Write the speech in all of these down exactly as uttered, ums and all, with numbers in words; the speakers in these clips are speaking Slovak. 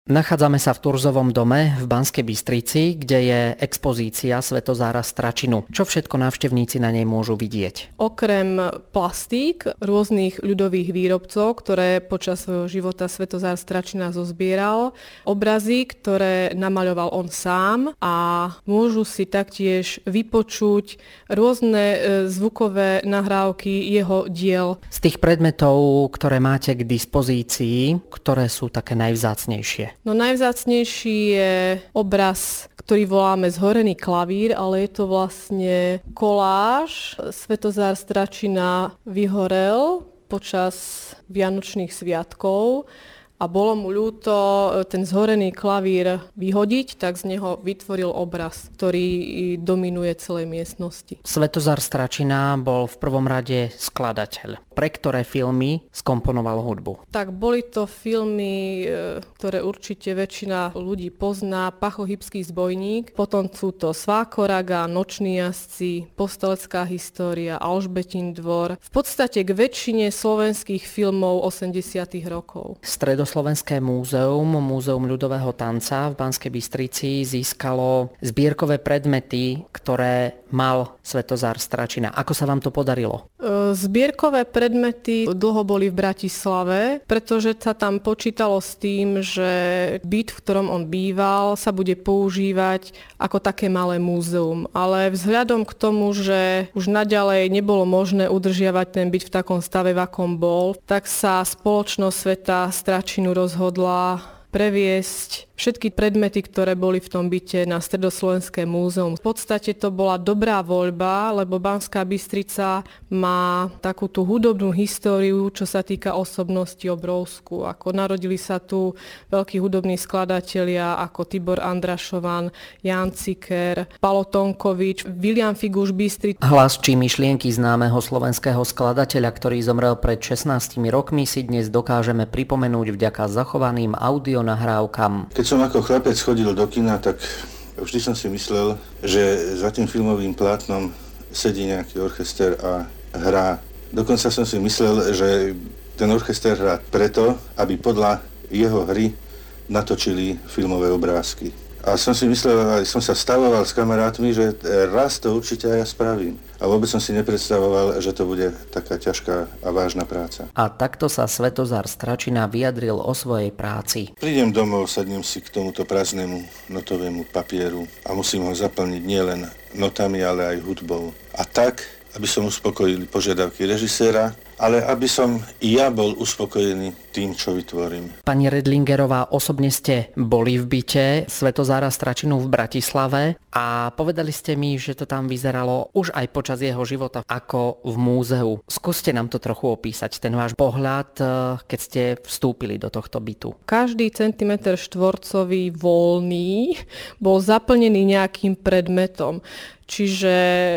Nachádzame sa v Turzovom dome v Banskej Bystrici, kde je expozícia Svätozára Stračinu. Čo všetko návštevníci na nej môžu vidieť? Okrem plastík rôznych ľudových výrobcov, ktoré počas svojho života Svätozár Stračina zozbieral, obrazy, ktoré namaľoval on sám a môžu si taktiež vypočuť rôzne zvukové nahrávky jeho diel. Z tých predmetov, ktoré máte k dispozícii, ktoré sú také najvzácnejšie? No najvzácnejší je obraz, ktorý voláme Zhorený klavír, ale je to vlastne koláž. Svätozár Stračina vyhorel počas vianočných sviatkov a bolo mu ľúto ten zhorený klavír vyhodiť, tak z neho vytvoril obraz, ktorý dominuje celej miestnosti. Svätozár Stračina bol v prvom rade skladateľ. Pre ktoré filmy skomponoval hudbu? Tak boli to filmy, ktoré určite väčšina ľudí pozná. Pachohybský zbojník, potom sú to Svákoraga, Noční jazdci, Postelecká história, Alžbetín dvor. V podstate k väčšine slovenských filmov osemdesiatych rokov. Stredoslovenské múzeum, Múzeum ľudového tanca v Banskej Bystrici získalo zbierkové predmety, ktoré mal Svätozár Stračina. Ako sa vám to podarilo? Zbierkové predmety dlho boli v Bratislave, pretože sa tam počítalo s tým, že byt, v ktorom on býval, sa bude používať ako také malé múzeum. Ale vzhľadom k tomu, že už naďalej nebolo možné udržiavať ten byt v takom stave, v akom bol, tak sa spoločnosť Sveta Stračinu rozhodla previesť všetky predmety, ktoré boli v tom byte, na Stredoslovenské múzeum. V podstate to bola dobrá voľba, lebo Banská Bystrica má takú tú hudobnú históriu, čo sa týka osobnosti obrovskú. Ako narodili sa tu veľkí hudobní skladatelia ako Tibor Andrašovan, Ján Ciker, Palo Tonkovič, Viliam Figuš Bystri. Hlas či myšlienky známeho slovenského skladateľa, ktorý zomrel pred šestnástimi rokmi, si dnes dokážeme pripomenúť vďaka zachovaným audionahrávkam. Keď som ako chlapec chodil do kina, tak vždy som si myslel, že za tým filmovým plátnom sedí nejaký orchester a hrá. Dokonca som si myslel, že ten orchester hrá preto, aby podľa jeho hry natočili filmové obrázky. A som si myslel, aj som sa stavoval s kamarátmi, že raz to určite aj ja spravím. A vôbec som si nepredstavoval, že to bude taká ťažká a vážna práca. A takto sa Svätozár Stračina vyjadril o svojej práci. Prídem domov, sadnem si k tomuto prázdnemu notovému papieru a musím ho zaplniť nielen notami, ale aj hudbou. A tak, aby som uspokojil požiadavky režiséra, ale aby som i ja bol uspokojený tým, čo vytvorím. Pani Redlingerová, osobne ste boli v byte Svätozára Stračinu v Bratislave a povedali ste mi, že to tam vyzeralo už aj počas jeho života ako v múzeu. Skúste nám to trochu opísať, ten váš pohľad, keď ste vstúpili do tohto bytu. Každý centimeter štvorcový voľný bol zaplnený nejakým predmetom. Čiže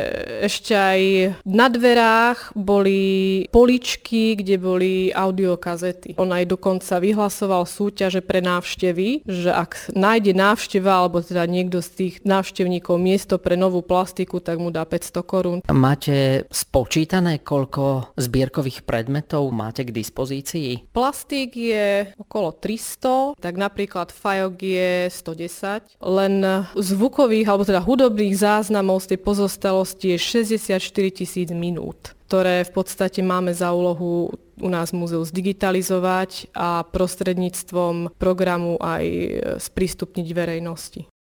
ešte aj na dverách boli poličky, kde boli audiokazety. On aj dokonca vyhlasoval súťaže pre návštevy, že ak nájde návšteva, alebo teda niekto z tých návštevníkov miesto pre novú plastiku, tak mu dá päťsto korún. Máte spočítané, koľko zbierkových predmetov máte k dispozícii? Plastík je okolo tristo, tak napríklad fajok je stodesať. Len zvukových, alebo teda hudobných záznamov z tej pozostalosti je šesťdesiatštyri tisíc minút, ktoré v podstate máme za úlohu u nás v múzeu zdigitalizovať a prostredníctvom programu aj sprístupniť verejnosti.